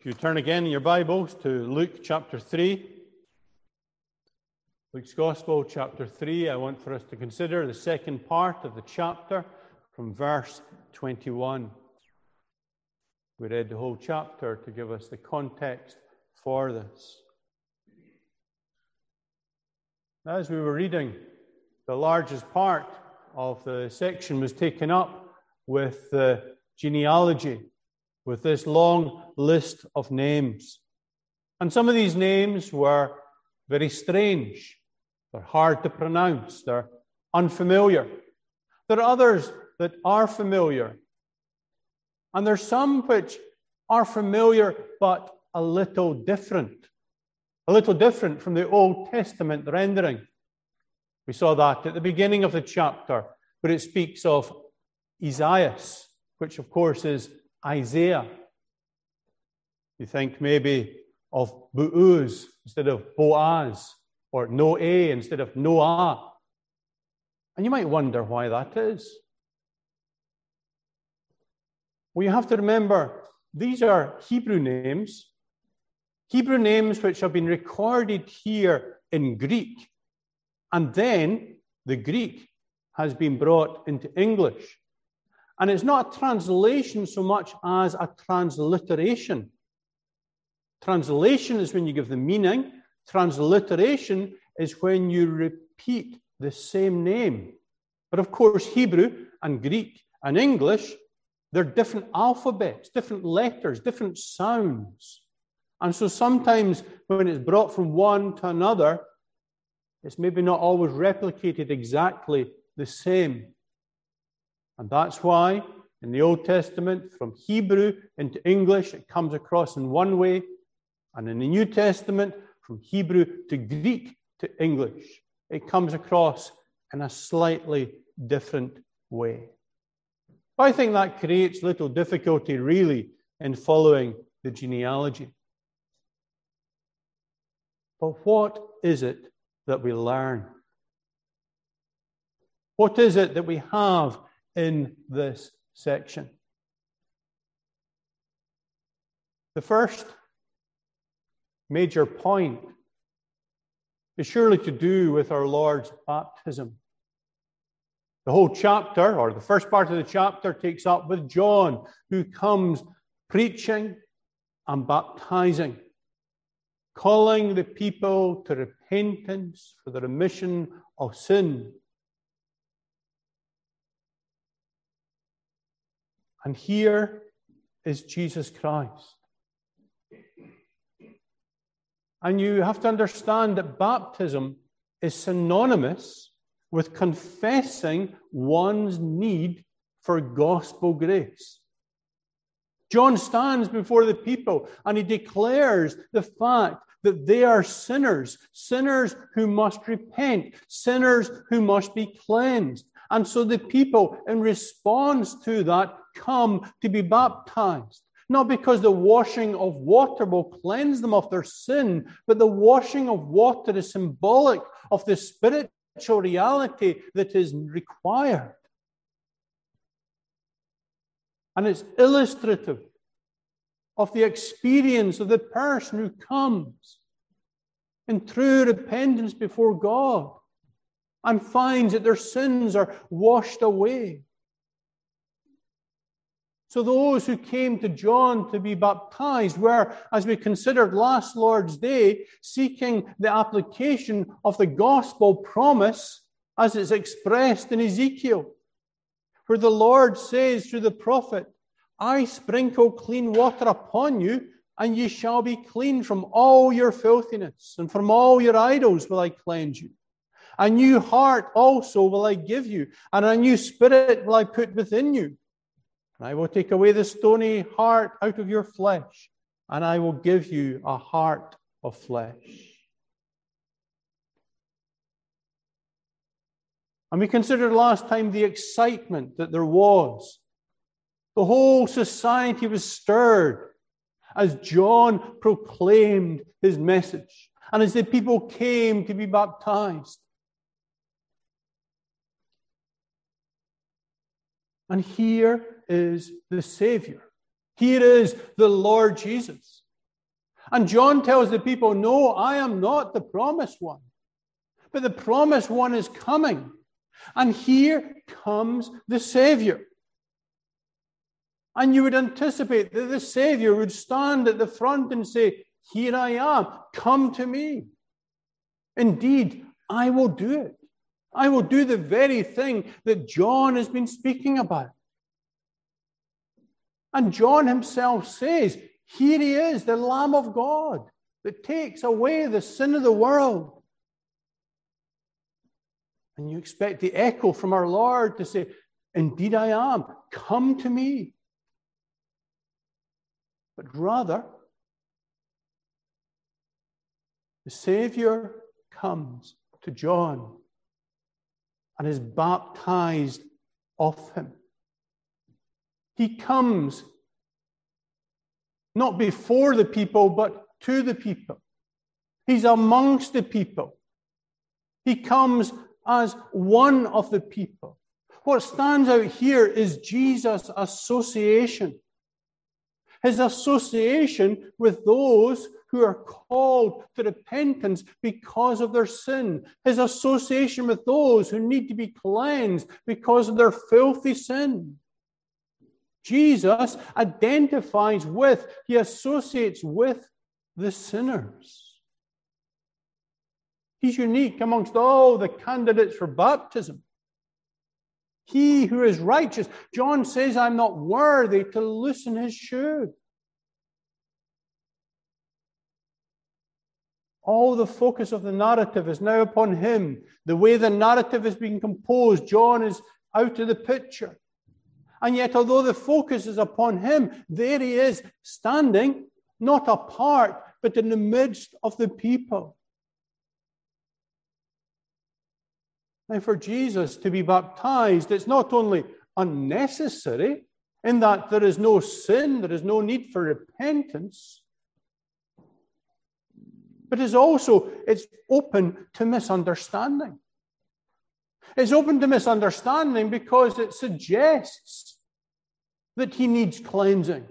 If you turn again in your Bibles to Luke chapter 3, Luke's Gospel chapter 3, I want for us to consider the second part of the chapter from verse 21. We read the whole chapter to give us the context for this. As we were reading, the largest part of the section was taken up with the genealogy, with this long list of names. And some of these names were very strange. They're hard to pronounce. They're unfamiliar. There are others that are familiar. And there's some which are familiar but a little different. A little different from the Old Testament rendering. We saw that at the beginning of the chapter, where it speaks of Isaiah, which of course is Isaiah. You think maybe of Boaz instead of Boaz, or Noe instead of Noah. And you might wonder why that is. Well, you have to remember, these are Hebrew names which have been recorded here in Greek. And then the Greek has been brought into English. And it's not a translation so much as a transliteration. Translation is when you give the meaning. Transliteration is when you repeat the same name. But of course, Hebrew and Greek and English, they're different alphabets, different letters, different sounds. And so sometimes when it's brought from one to another, it's maybe not always replicated exactly the same. And that's why in the Old Testament, from Hebrew into English, it comes across in one way. And in the New Testament, from Hebrew to Greek to English, it comes across in a slightly different way. I think that creates little difficulty, really, in following the genealogy. But what is it that we learn? What is it that we have in this section? The first major point is surely to do with our Lord's baptism. The whole chapter, or the first part of the chapter, takes up with John, who comes preaching and baptizing, calling the people to repentance for the remission of sin. And here is Jesus Christ. And you have to understand that baptism is synonymous with confessing one's need for gospel grace. John stands before the people and he declares the fact that they are sinners, sinners who must repent, sinners who must be cleansed. And so the people, in response to that, come to be baptized. Not because the washing of water will cleanse them of their sin, but the washing of water is symbolic of the spiritual reality that is required. And it's illustrative of the experience of the person who comes in true repentance before God and finds that their sins are washed away. So those who came to John to be baptized were, as we considered last Lord's Day, seeking the application of the gospel promise as it's expressed in Ezekiel, where the Lord says through the prophet, I sprinkle clean water upon you, and ye shall be clean from all your filthiness, and from all your idols will I cleanse you. A new heart also will I give you, and a new spirit will I put within you. And I will take away the stony heart out of your flesh, and I will give you a heart of flesh. And we considered last time the excitement that there was. The whole society was stirred as John proclaimed his message, and as the people came to be baptized. And here is the Savior. Here is the Lord Jesus. And John tells the people, no, I am not the promised one. But the promised one is coming. And here comes the Savior. And you would anticipate that the Savior would stand at the front and say, here I am, come to me. Indeed, I will do it. I will do the very thing that John has been speaking about. And John himself says, here he is, the Lamb of God that takes away the sin of the world. And you expect the echo from our Lord to say, indeed I am, come to me. But rather, the Savior comes to John and is baptized of him. He comes not before the people, but to the people. He's amongst the people. He comes as one of the people. What stands out here is Jesus' association. His association with those who are called to repentance because of their sin. His association with those who need to be cleansed because of their filthy sin. Jesus identifies with, he associates with the sinners. He's unique amongst all the candidates for baptism. He who is righteous. John says, I'm not worthy to loosen his shoe. All the focus of the narrative is now upon him. The way the narrative is being composed, John is out of the picture. And yet, although the focus is upon him, there he is, standing, not apart, but in the midst of the people. Now, for Jesus to be baptized, it's not only unnecessary, in that there is no sin, there is no need for repentance, but it's open to misunderstanding. It's open to misunderstanding because it suggests that he needs cleansing.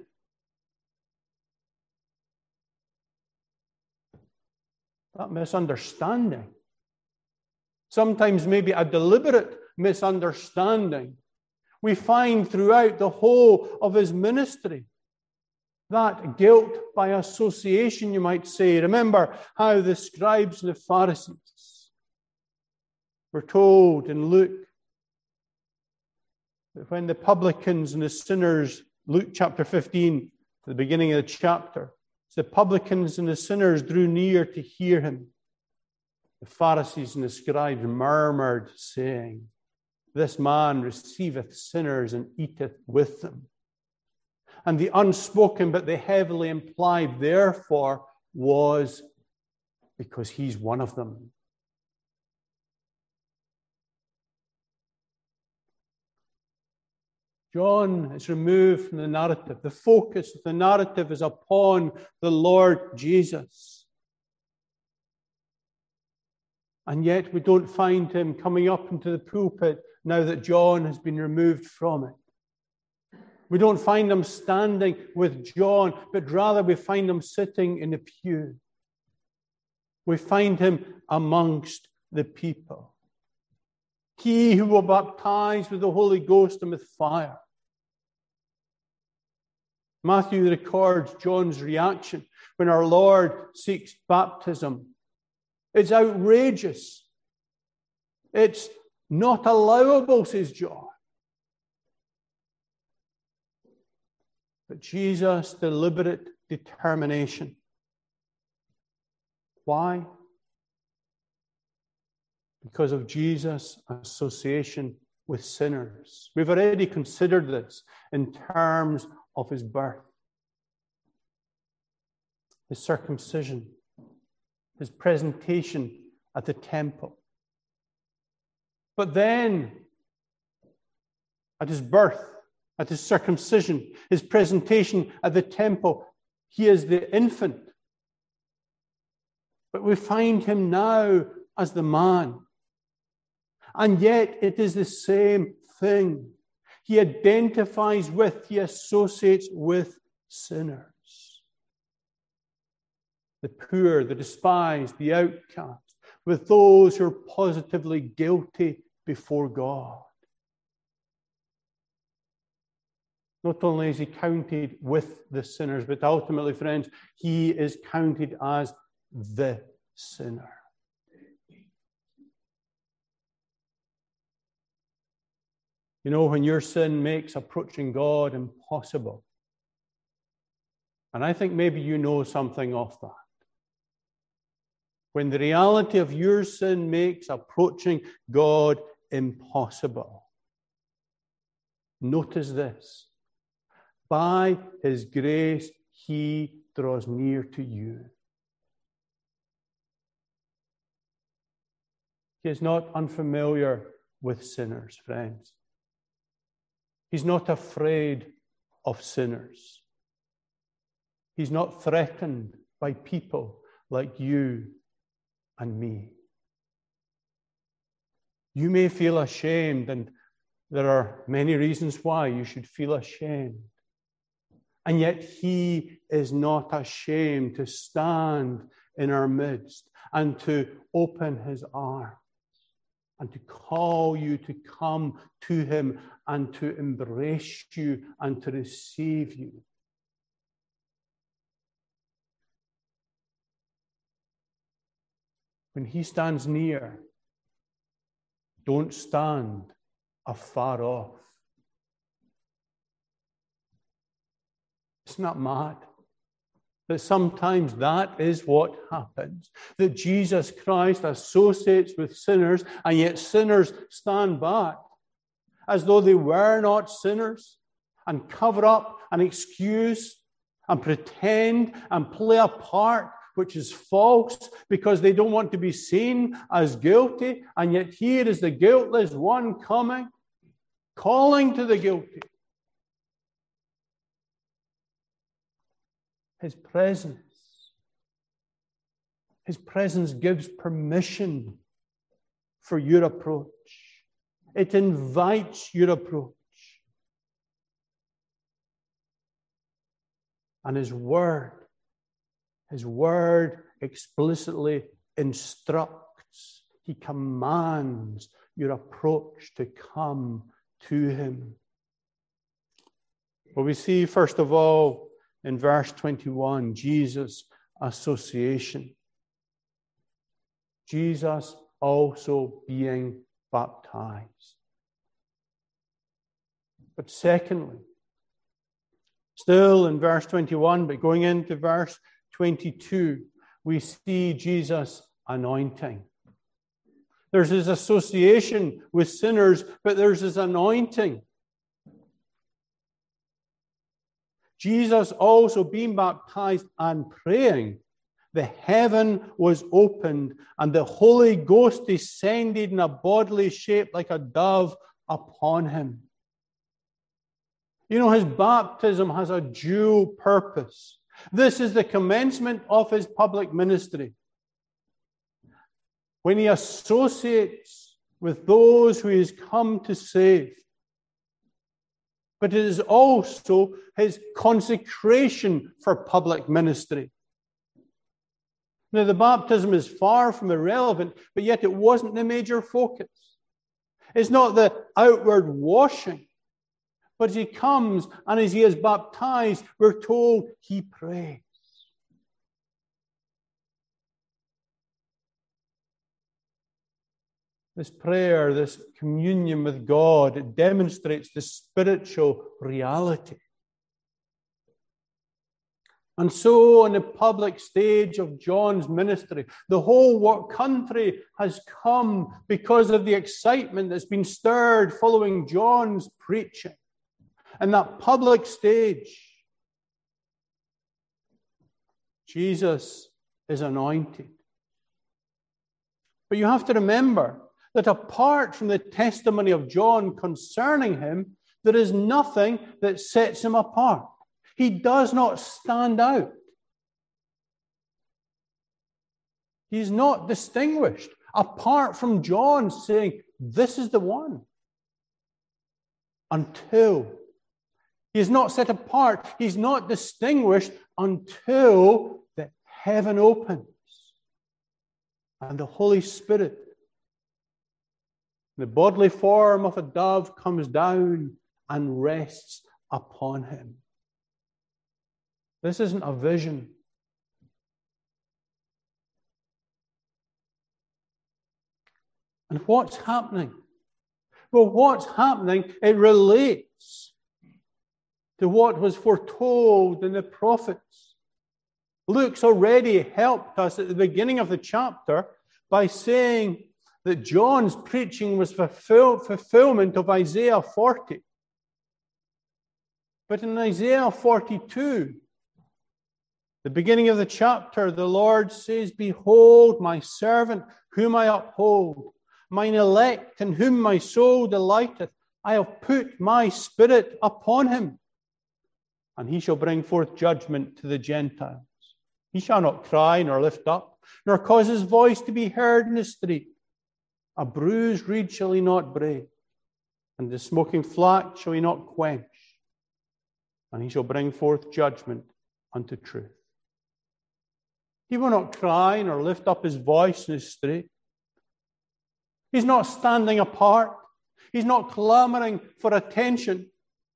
That misunderstanding, sometimes maybe a deliberate misunderstanding, we find throughout the whole of his ministry. That guilt by association, you might say. Remember how the scribes and the Pharisees were told in Luke that when the publicans and the sinners, Luke chapter 15, the beginning of the chapter, the publicans and the sinners drew near to hear him. The Pharisees and the scribes murmured, saying, this man receiveth sinners and eateth with them. And the unspoken but the heavily implied, therefore, was because he's one of them. John is removed from the narrative. The focus of the narrative is upon the Lord Jesus. And yet we don't find him coming up into the pulpit now that John has been removed from it. We don't find him standing with John, but rather we find him sitting in the pew. We find him amongst the people. He who will baptize with the Holy Ghost and with fire. Matthew records John's reaction when our Lord seeks baptism. It's outrageous. It's not allowable, says John. But Jesus' deliberate determination. Why? Because of Jesus' association with sinners. We've already considered this in terms of his birth, his circumcision, his presentation at the temple. But then, at his birth, at his circumcision, his presentation at the temple, he is the infant. But we find him now as the man. And yet it is the same thing. He identifies with, he associates with sinners. the poor, the despised, the outcast, with those who are positively guilty before God. Not only is he counted with the sinners, but ultimately, friends, he is counted as the sinner. You know, when your sin makes approaching God impossible, and I think maybe you know something of that. When the reality of your sin makes approaching God impossible, notice this. By his grace, he draws near to you. He is not unfamiliar with sinners, friends. He's not afraid of sinners. He's not threatened by people like you and me. You may feel ashamed, and there are many reasons why you should feel ashamed. And yet he is not ashamed to stand in our midst and to open his arms and to call you to come to him and to embrace you and to receive you. When he stands near, don't stand afar off. Isn't that mad? That sometimes that is what happens. That Jesus Christ associates with sinners, and yet sinners stand back as though they were not sinners, and cover up and excuse and pretend and play a part which is false because they don't want to be seen as guilty. And yet here is the guiltless one coming, calling to the guilty. His presence gives permission for your approach. It invites your approach. And his word explicitly instructs. He commands your approach to come to him. Well, we see, first of all, in verse 21, Jesus' association. Jesus also being baptized. But secondly, still in verse 21, but going into verse 22, we see Jesus' anointing. There's his association with sinners, but there's his anointing. Jesus also being baptized and praying, the heaven was opened and the Holy Ghost descended in a bodily shape like a dove upon him. You know, his baptism has a dual purpose. This is the commencement of his public ministry. When he associates with those who he has come to save. But it is also his consecration for public ministry. Now, the baptism is far from irrelevant, but yet it wasn't the major focus. It's not the outward washing. But as he comes and as he is baptized, we're told he prays. This prayer, this communion with God, it demonstrates the spiritual reality. And so on the public stage of John's ministry, the whole country has come because of the excitement that's been stirred following John's preaching. And that public stage, Jesus is anointed. But you have to remember that apart from the testimony of John concerning him, there is nothing that sets him apart. He does not stand out. He is not distinguished, apart from John saying, this is the one. Until he is not set apart, he's not distinguished until the heaven opens and the Holy Spirit, the bodily form of a dove, comes down and rests upon him. This isn't a vision. And what's happening? Well, what's happening, it relates to what was foretold in the prophets. Luke's already helped us at the beginning of the chapter by saying that John's preaching was fulfillment of Isaiah 40. But in Isaiah 42, the beginning of the chapter, the Lord says, "Behold, my servant, whom I uphold, mine elect, in whom my soul delighteth. I have put my spirit upon him, and he shall bring forth judgment to the Gentiles. He shall not cry nor lift up, nor cause his voice to be heard in the street. A bruised reed shall he not break, and the smoking flax shall he not quench. And he shall bring forth judgment unto truth." He will not cry nor lift up his voice in the street. He's not standing apart. He's not clamoring for attention.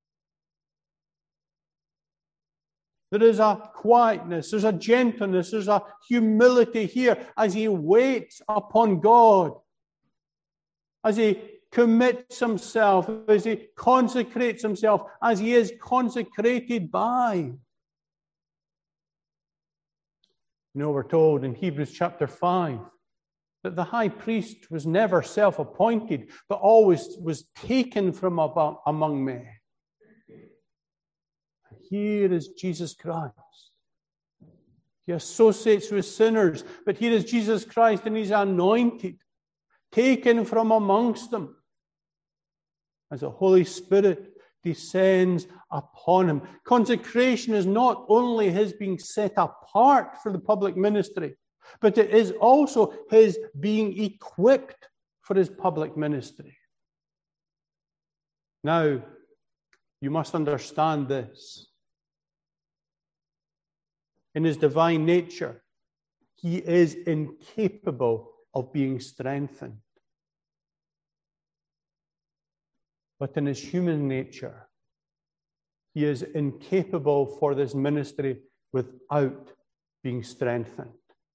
There is a quietness, there's a gentleness, there's a humility here as he waits upon God, as he commits himself, as he consecrates himself, as he is consecrated by. You know, we're told in Hebrews chapter 5 that the high priest was never self-appointed, but always was taken from among men. Here is Jesus Christ. He associates with sinners, but here is Jesus Christ, and he's anointed, taken from amongst them, as the Holy Spirit descends upon him. Consecration is not only his being set apart for the public ministry, but it is also his being equipped for his public ministry. Now, you must understand this. In his divine nature, he is incapable of being strengthened. But in his human nature, he is incapable for this ministry without being strengthened.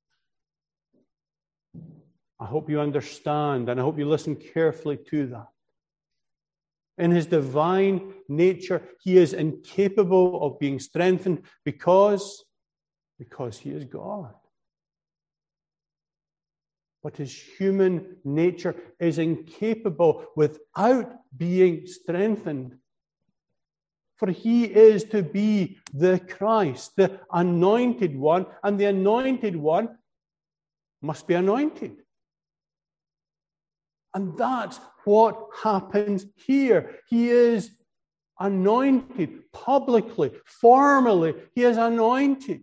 I hope you understand, and I hope you listen carefully to that. In his divine nature, he is incapable of being strengthened because he is God. But his human nature is incapable without being strengthened. For he is to be the Christ, the anointed one, and the anointed one must be anointed. And that's what happens here. He is anointed publicly, formally. He is anointed.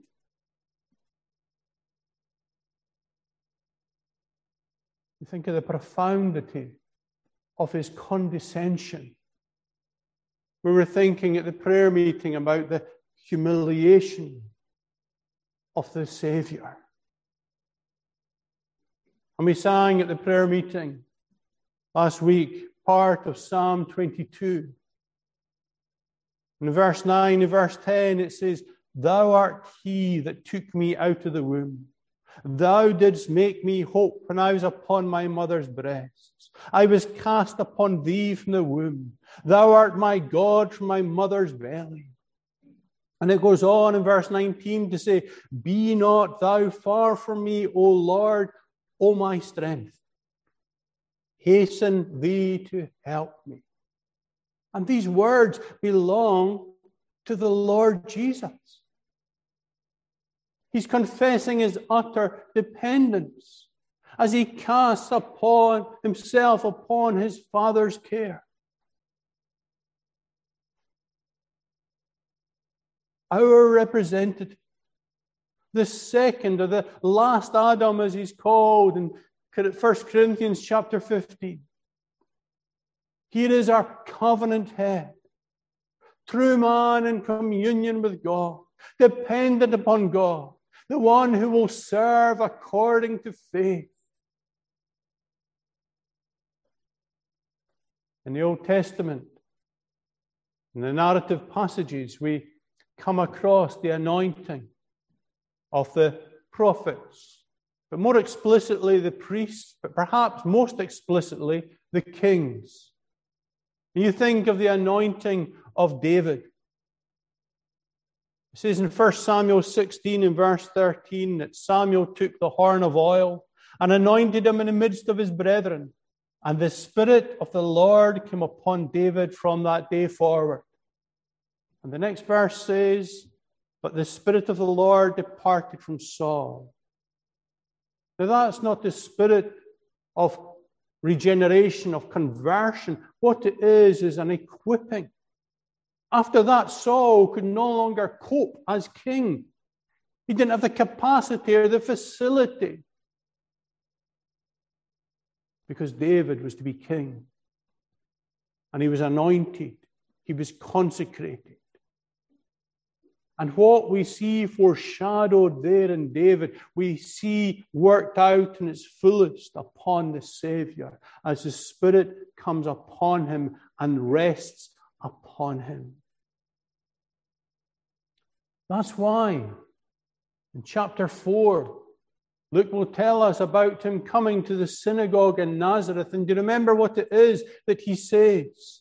You think of the profundity of his condescension. We were thinking at the prayer meeting about the humiliation of the Savior. And we sang at the prayer meeting last week part of Psalm 22. In verse 9 and verse 10 it says, "Thou art he that took me out of the womb. Thou didst make me hope when I was upon my mother's breasts. I was cast upon thee from the womb. Thou art my God from my mother's belly." And it goes on in verse 19 to say, "Be not thou far from me, O Lord, O my strength. Hasten thee to help me." And these words belong to the Lord Jesus. He's confessing his utter dependence as he casts upon himself upon his Father's care. Our representative, the second or the last Adam, as he's called in 1 Corinthians chapter 15. Here is our covenant head, true man in communion with God, dependent upon God, the one who will serve according to faith. In the Old Testament, in the narrative passages, we come across the anointing of the prophets, but more explicitly the priests, but perhaps most explicitly the kings. You think of the anointing of David. It says in 1 Samuel 16 and verse 13 that Samuel took the horn of oil and anointed him in the midst of his brethren. And the Spirit of the Lord came upon David from that day forward. And the next verse says, but the Spirit of the Lord departed from Saul. Now that's not the spirit of regeneration, of conversion. What it is an equipping. After that, Saul could no longer cope as king. He didn't have the capacity or the facility, because David was to be king. And he was anointed. He was consecrated. And what we see foreshadowed there in David, we see worked out in its fullest upon the Savior as the Spirit comes upon him and rests upon him. That's why in chapter 4, Luke will tell us about him coming to the synagogue in Nazareth. And do you remember what it is that he says?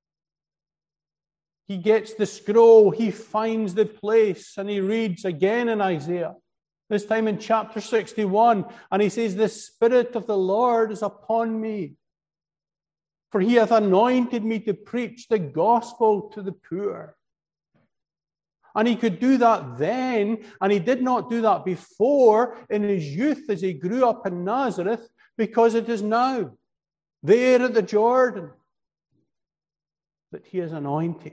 He gets the scroll, he finds the place, and he reads again in Isaiah, this time in chapter 61, and he says, the Spirit of the Lord is upon me, for he hath anointed me to preach the gospel to the poor. And he could do that then, and he did not do that before in his youth as he grew up in Nazareth, because it is now, there at the Jordan, that he is anointed.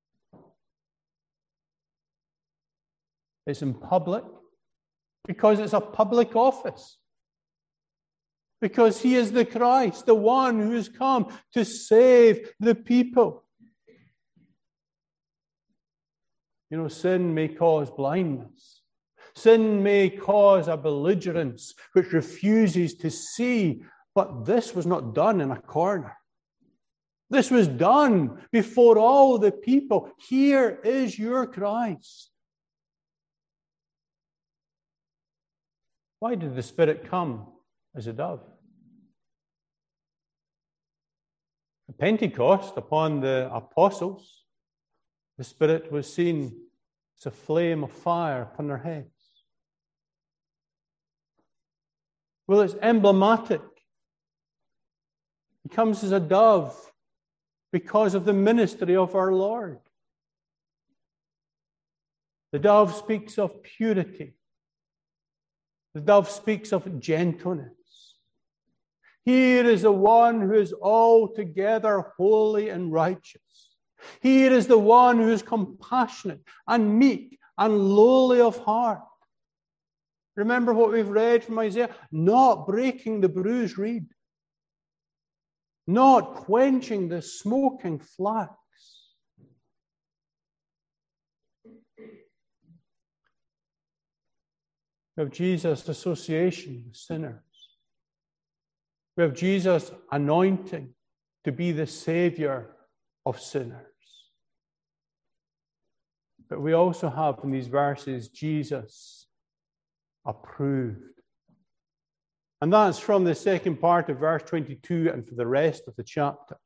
It's in public, because it's a public office. Because he is the Christ, the one who has come to save the people. You know, sin may cause blindness. Sin may cause a belligerence which refuses to see. But this was not done in a corner. This was done before all the people. Here is your Christ. Why did the Spirit come as a dove? At Pentecost, upon the apostles, the Spirit was seen as a flame of fire upon their heads. Well, it's emblematic. He comes as a dove because of the ministry of our Lord. The dove speaks of purity. The dove speaks of gentleness. Here is the one who is altogether holy and righteous. Here is the one who is compassionate and meek and lowly of heart. Remember what we've read from Isaiah? Not breaking the bruised reed. Not quenching the smoking flax. We have Jesus' association with sinners. We have Jesus' anointing to be the Savior of sinners. But we also have in these verses Jesus approved. And that's from the second part of verse 22 and for the rest of the chapter.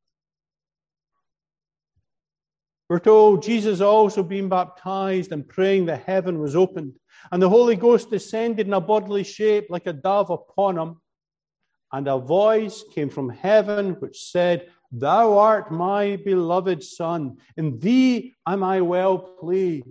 We're told Jesus also being baptized and praying that heaven was opened, and the Holy Ghost descended in a bodily shape like a dove upon him, and a voice came from heaven which said, Thou art my beloved Son, in thee am I well pleased.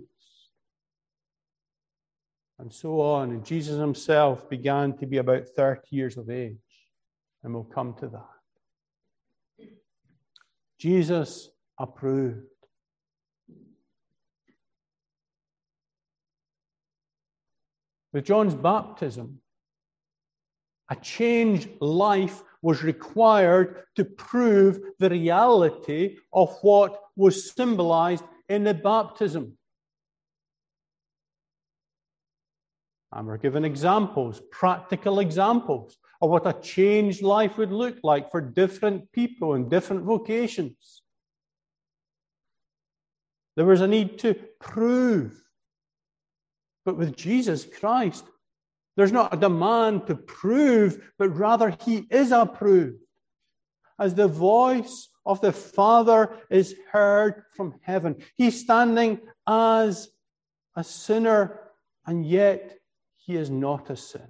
And so on. And Jesus himself began to be about 30 years of age. And we'll come to that. Jesus approved. With John's baptism, a changed life was required to prove the reality of what was symbolized in the baptism. And we're given examples, practical examples of what a changed life would look like for different people in different vocations. There was a need to prove. But with Jesus Christ, there's not a demand to prove, but rather he is approved. As the voice of the Father is heard from heaven. He's standing as a sinner, and yet he is not a sinner.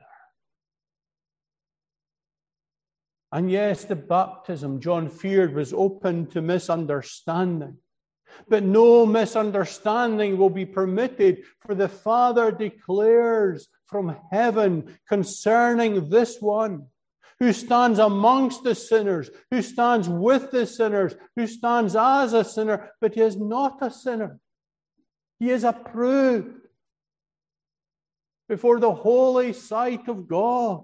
And yes, the baptism, John feared, was open to misunderstanding. But no misunderstanding will be permitted, for the Father declares from heaven concerning this one who stands amongst the sinners, who stands with the sinners, who stands as a sinner, but he is not a sinner. He is approved before the holy sight of God.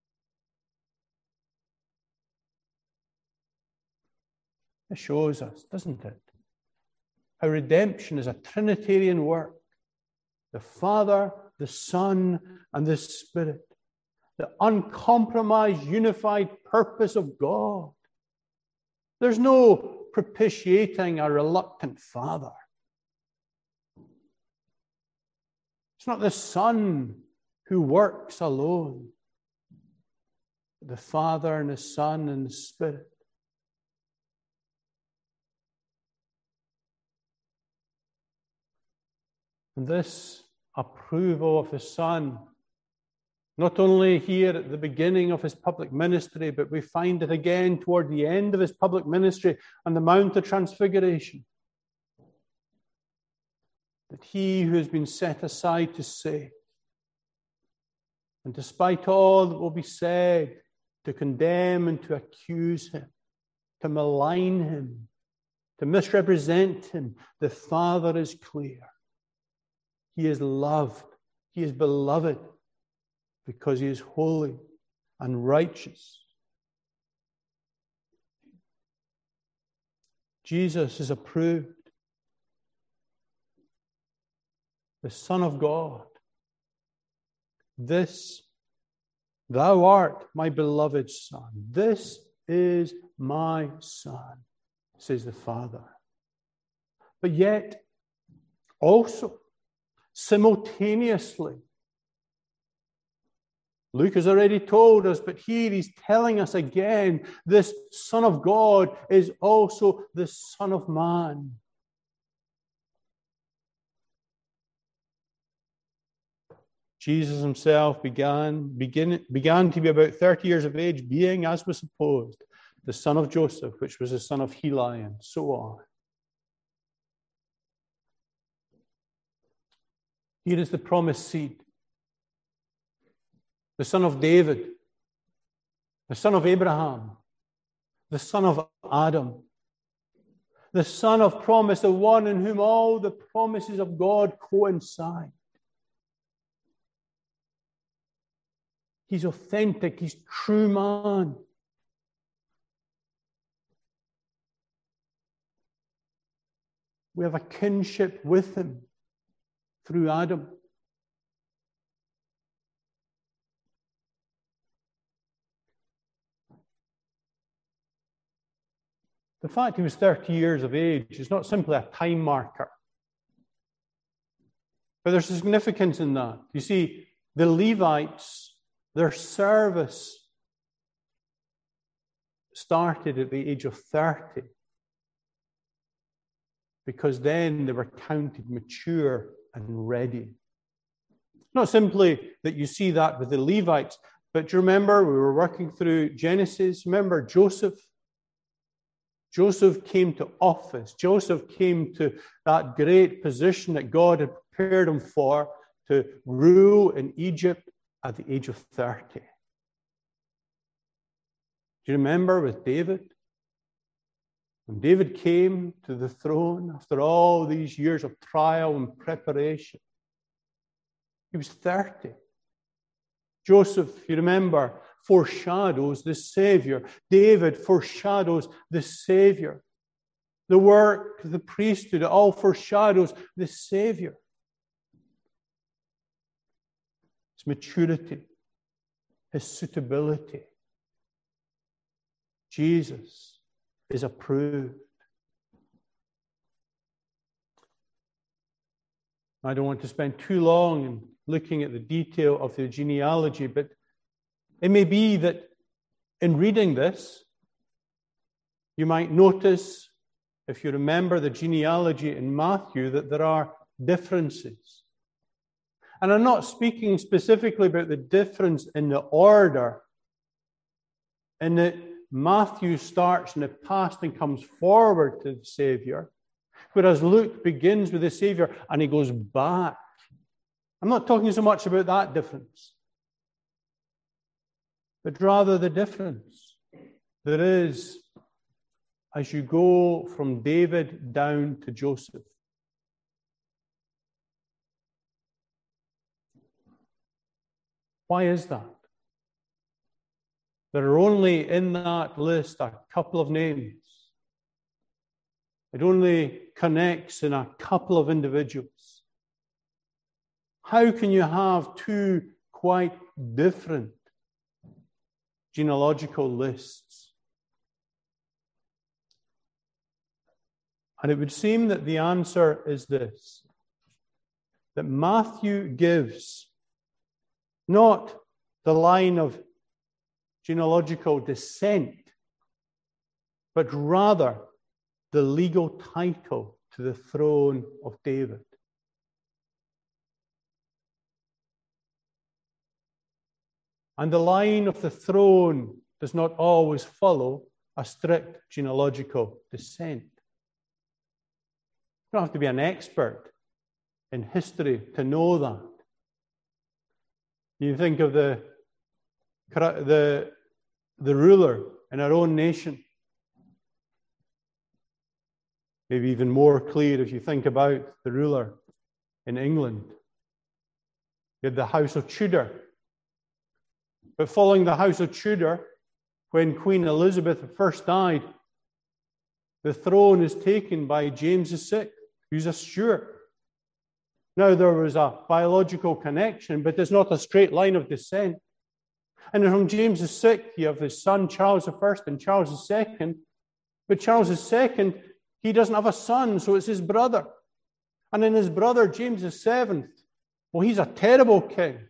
It shows us, doesn't it, how redemption is a Trinitarian work. The Father, the Son, and the Spirit. The uncompromised, unified purpose of God. There's no propitiating a reluctant Father. It's not the Son who works alone. The Father and the Son and the Spirit. And this approval of the Son, not only here at the beginning of his public ministry, but we find it again toward the end of his public ministry on the Mount of Transfiguration. That he who has been set aside to save, and despite all that will be said, to condemn and to accuse him, to malign him, to misrepresent him, the Father is clear. He is loved. He is beloved because he is holy and righteous. Jesus is approved. The Son of God. This, thou art my beloved Son. This is my Son, says the Father. But yet, also, simultaneously, Luke has already told us, but here he's telling us again, this Son of God is also the Son of Man. Jesus himself began to be about 30 years of age, being, as was supposed, the son of Joseph, which was the son of Heli, and so on. Here is the promised seed, the son of David, the son of Abraham, the son of Adam, the son of promise, the one in whom all the promises of God coincide. He's authentic, he's true man. We have a kinship with him through Adam. The fact he was 30 years of age is not simply a time marker. But there's significance in that. You see, the Levites, their service started at the age of 30 because then they were counted mature and ready. Not simply that you see that with the Levites, but do you remember we were working through Genesis? Remember Joseph? Joseph came to office. Joseph came to that great position that God had prepared him for, to rule in Egypt at the age of 30. Do you remember with David? When David came to the throne after all these years of trial and preparation, he was 30. Joseph, you remember, foreshadows the Savior. David foreshadows the Savior. The work, the priesthood, it all foreshadows the Savior. his maturity, his suitability. Jesus is approved. I don't want to spend too long in looking at the detail of the genealogy, but it may be that in reading this, you might notice, if you remember the genealogy in Matthew, that there are differences. And I'm not speaking specifically about the difference in the order, in that Matthew starts in the past and comes forward to the Savior, whereas Luke begins with the Savior and he goes back. I'm not talking so much about that difference, but rather the difference there is as you go from David down to Joseph. Why is that? There are only in that list a couple of names. It only connects in a couple of individuals. How can you have two quite different genealogical lists? And it would seem that the answer is this, that Matthew gives not the line of genealogical descent, but rather the legal title to the throne of David. And the line of the throne does not always follow a strict genealogical descent. You don't have to be an expert in history to know that. You think of the ruler in our own nation. Maybe even more clear if you think about the ruler in England. You had the House of Tudor. But following the House of Tudor, when Queen Elizabeth I died, the throne is taken by James VI, who's a Stuart. Now, there was a biological connection, but there's not a straight line of descent. And from James VI, you have his son Charles I and Charles II. But Charles II, he doesn't have a son, so it's his brother. And then his brother, James VII, well, he's a terrible king.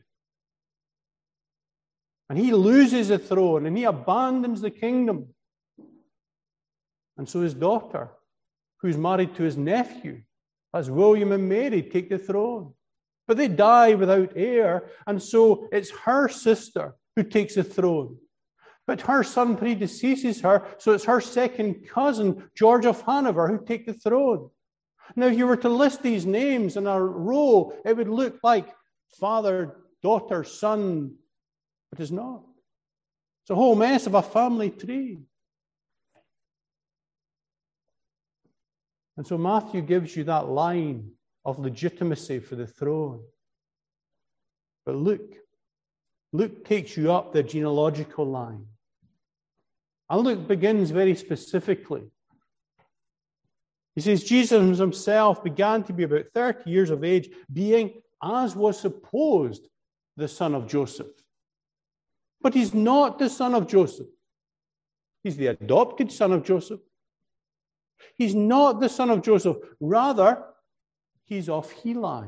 And he loses the throne, and he abandons the kingdom. And so his daughter, who's married to his nephew, as William and Mary, take the throne. But they die without heir, and so it's her sister who takes the throne. But her son predeceases her, so it's her second cousin, George of Hanover, who takes the throne. Now, if you were to list these names in a row, it would look like father, daughter, son, but it's not. It's a whole mess of a family tree. And so Matthew gives you that line of legitimacy for the throne. But Luke takes you up the genealogical line. And Luke begins very specifically. He says, Jesus himself began to be about 30 years of age, being, as was supposed, the son of Joseph. But he's not the son of Joseph. He's the adopted son of Joseph. He's not the son of Joseph. Rather, he's of Heli.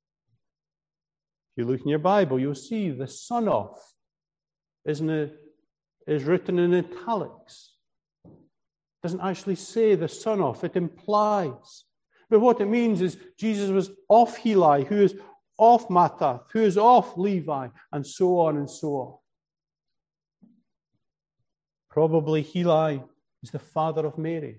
If you look in your Bible, you'll see the son of is written in italics. It doesn't actually say the son of, it implies. But what it means is Jesus was of Heli, who is of Mathath, who is of Levi, and so on and so on. Probably Heli is the father of Mary.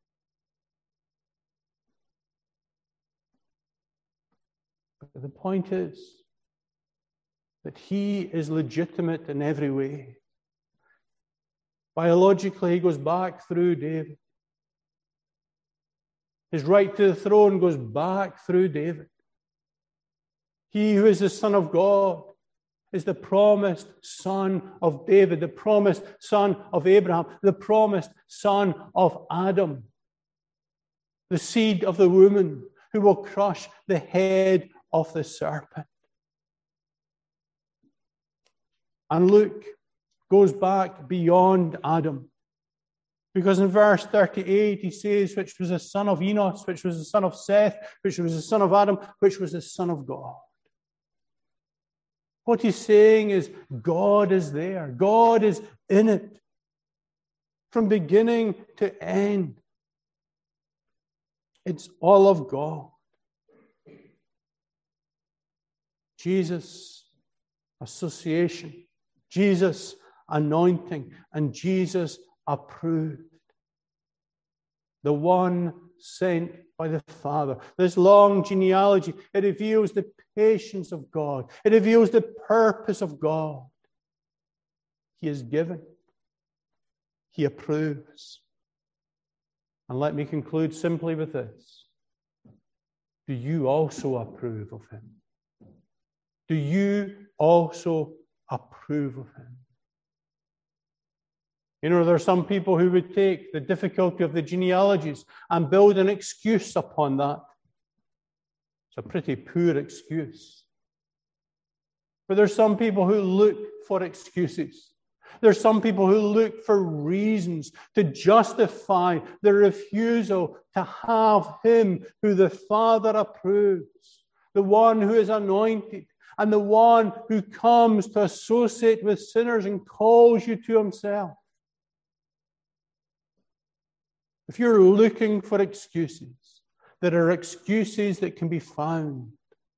But the point is that he is legitimate in every way. Biologically, he goes back through David. His right to the throne goes back through David. He who is the Son of God is the promised son of David, the promised son of Abraham, the promised son of Adam, the seed of the woman who will crush the head of the serpent. And Luke goes back beyond Adam. Because in verse 38, he says, which was the son of Enos, which was the son of Seth, which was the son of Adam, which was the son of God. What he's saying is God is there. God is in it. From beginning to end. It's all of God. Jesus association, Jesus anointing, and Jesus approved. The one sent by the Father. This long genealogy, it reveals the patience of God. It reveals the purpose of God. He is giving. He approves. And let me conclude simply with this. Do you also approve of him? Do you also approve of him? You know, there are some people who would take the difficulty of the genealogies and build an excuse upon that. It's a pretty poor excuse. But there's some people who look for excuses. There's some people who look for reasons to justify their refusal to have him who the Father approves, the one who is anointed, and the one who comes to associate with sinners and calls you to himself. If you're looking for excuses, there are excuses that can be found.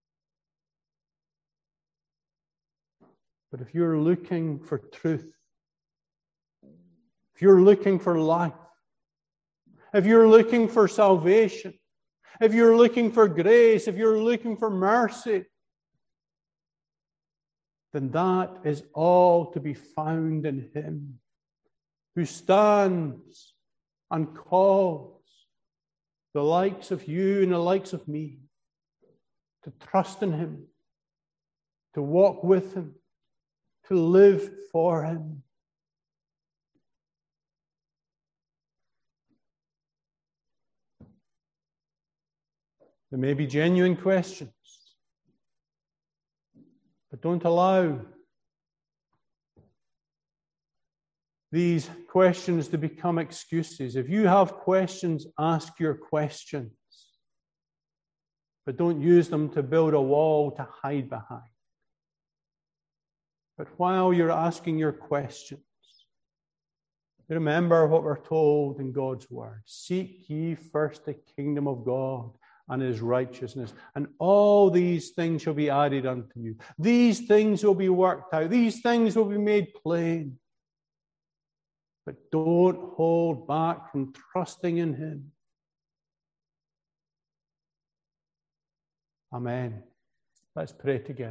But if you're looking for truth, if you're looking for life, if you're looking for salvation, if you're looking for grace, if you're looking for mercy, then that is all to be found in him who stands and calls the likes of you and the likes of me to trust in him, to walk with him, to live for him. There may be genuine questions, but don't allow these questions to become excuses. If you have questions, ask your questions, but don't use them to build a wall to hide behind. But while you're asking your questions, remember what we're told in God's word. Seek ye first the kingdom of God and his righteousness, and all these things shall be added unto you. These things will be worked out. These things will be made plain. But don't hold back from trusting in him. Amen. Let's pray together.